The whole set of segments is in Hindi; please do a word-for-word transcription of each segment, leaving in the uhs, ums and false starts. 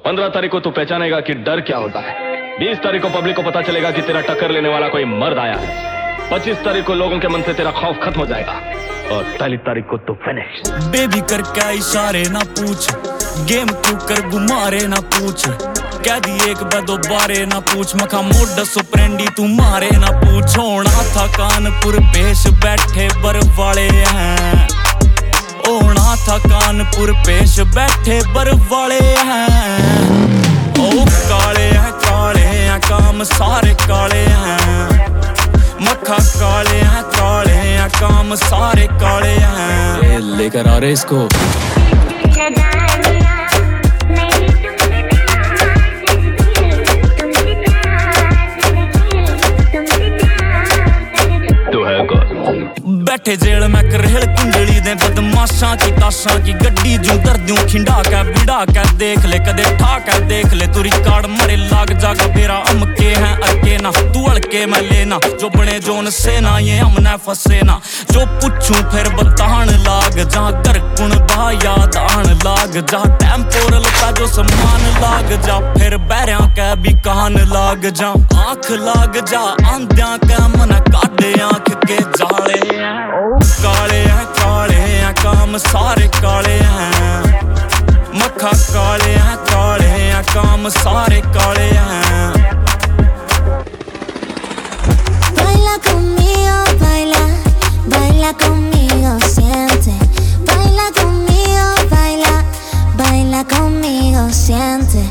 पंद्रह तारीख को तू पहचानेगा कि डर क्या होता है। बीस तारीख को पब्लिक को पता चलेगा कि तेरा टक्कर लेने वाला कोई मर्द आया है। पच्चीस तारीख को लोगों के मन से तेरा खौफ खत्म हो जाएगा और पहली तारीख को तू फिनिश। बेबी कर क्या इशारे ना पूछ, गेम तू कर गुमारे ना पूछ, कह दी एक बदो बारे ना पूछ, मखा मोड सुप्रेंडी तू मारे ना पूछ। होना था कानपुर पेश बैठे बर वाले हैं, होना था कानपुर पेश बैठे बर वाले हैं। ओ काले हैं काले हैं काम सारे काले हैं, मक्खा काले हैं काले हैं काम सारे काले हैं। लेकर आ रहे इसको बैठे जेल में करेल कुंडली दे बदमाशा की ताशा की गड्डी जू दर्दियों खिंडा के बिड़ा के देख ले कदे ठा के देख ले तू रिकॉर्ड मरे लाग जागा बेरा अमके हैं अड़के ना तू अड़के मैं लेना जो बने जोन से ना ये हमने फंसे ना। जो पूछूं फिर बतान लाग जा कर कुण बा याद आन लाग जा टेम्पोरल का जो समान लाग जा फिर बैरिया के भी कान लाग जा आंख लाग जा आंधिया के मन काटे आंख के जाले काले हैं काले हैं काम सारे काले हैं, मक्खा काले हैं काले हैं काम सारे काले हैं। Baila conmigo, baila, baila conmigo, siente. Baila conmigo, baila, baila conmigo, siente.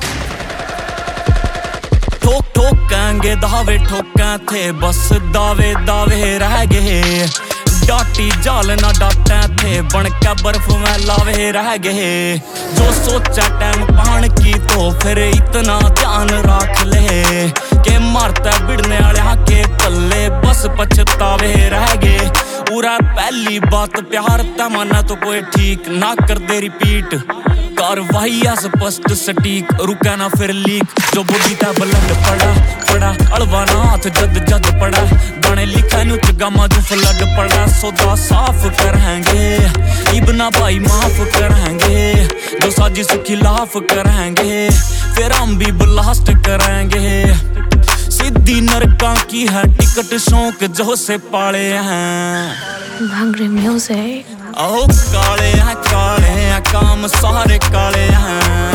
ठोक ठोकेंगे दावे ठोकें थे बस दावे दावे रह गए, डाटी जाल ना डाटे थे बन के बर्फ में लावे रह गए। जो सोचा टाइम पान की तो फिर इतना ध्यान रख ले के मारता बिड़ने वाले के पल्ले बस पछतावे रह गए। पूरा पहली बात प्यार तमन्ना तो कोई ठीक ना कर दे रिपीट कार्रवाई स्पष्ट सटीक रुका ना फिर लीक। जो बॉडी ता ब्लड पड़ा पड़ा अलवा ना हाथ जद जद पड़ा गाने लिखा नु गामा जो फ्लड पड़ा सौदा साफ करेंगे इबना भाई माफ करेंगे जो साजिश खिलाफ करेंगे फिर हम भी ब्लास्ट करेंगे। सीधी नरका की है टिकट शौक जो से पाले हैं। Hungry music. ओ काले हैं काले हैं काम सारे काले हैं।